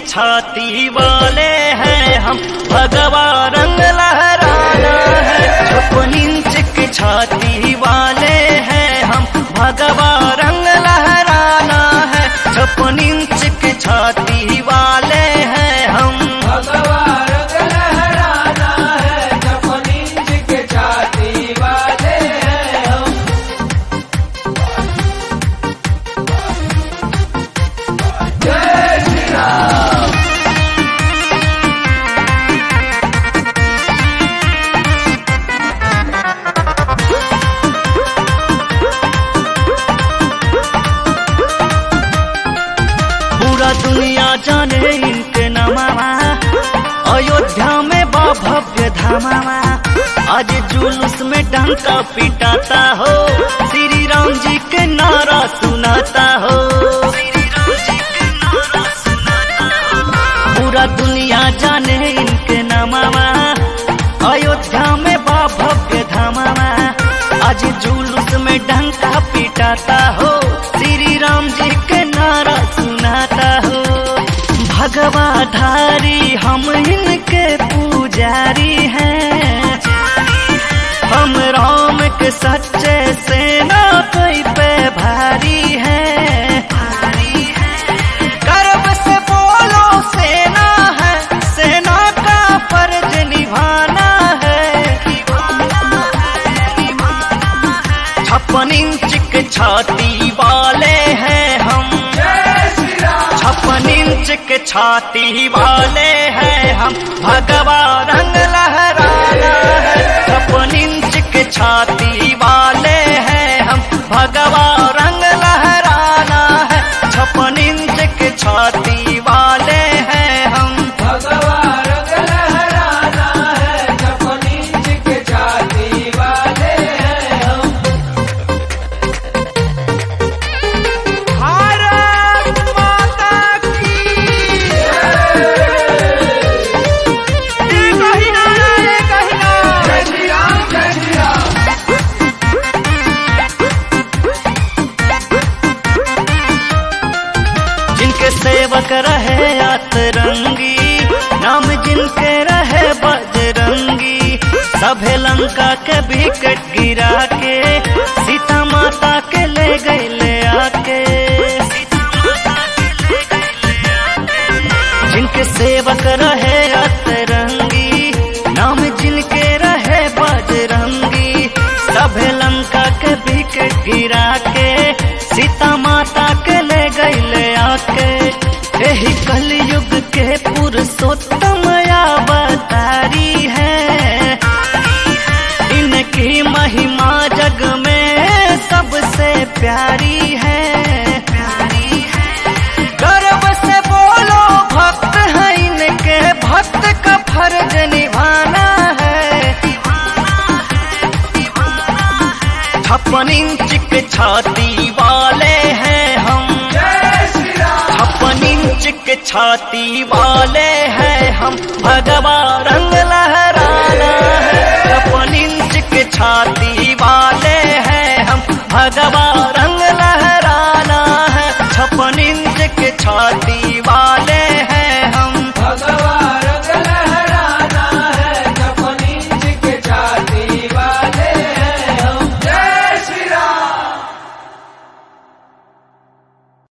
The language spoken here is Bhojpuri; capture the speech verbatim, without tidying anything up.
छाती वाले हैं हम, भगवा रंग लहराना है। छप्पन इंच की छाती वाले हैं हम, भगवा रंग लहराना है। छप्पन इंच की छाती वाले हैं हम, भगवा रंग लहराना है। छप्पन इंच की छाती वाले हैं हम। जय श्री राम। पूरा दुनिया जाने इनके नमवा, अयोध्या में बा भव्य धामावा। आज जुलूस में डंका पिटाता हो, श्री राम जी के नारा सुनाता हो। पूरा दुनिया जाने इनके नमवा, अयोध्या में बा भव्य धामावा। आज जुलूस में डंका पिटाता हो, श्री राम जी के नारा सुनाता हो। भगवा धारी हम इनके पुजारी हैं, हम राम के सच्चे सेना कोई पे भारी है। गर्व से बोलो सेना है, सेना का फर्ज निभाना है। छप्पन इंच के छाती वाले हैं हम, छप्पन इंच के छाती वाले हैं हम, भगवा रंग लहराना है। छप्पन इंच के छाती वाले हैं हम, भगवा रंग लहराना है। छप्पन इंच के छाती वाले हैं हम, भगवा रंग लहराना है। छप्पन इंच की छाती वाले हैं हम। भारत माता की जय। कहीं ना रहे, कहीं ना। जय श्री राम, जय श्री राम। जिनके सेवक रहे अतरंगी, नाम जिनके रहे बजरंगी। सभे लंका के विकेट गिरा के, सीता माता के ले गए ले आके। जिनके सेवक रहे अतरंगी, नाम जिनके रहे बजरंगी। सभे लंका के विकेट गिरा के, सीता माता के ले गए ले आके। यही कलयुग के पुरुषोत्तम अवतारी है, इनकी महिमा जग में सबसे प्यारी है। गर्व से बोलो भक्त है इनके, भक्त का फर्ज निभाना है। छप्पन इंच के छाती वाले हैं हम, छप्पन इंच के छाती वाले हैं हम, भगवा रंग लहराना है। छप्पन इंच के छाती वाले हैं हम, भगवा रंग लहराना है। छप्पन इंच के छाती वाले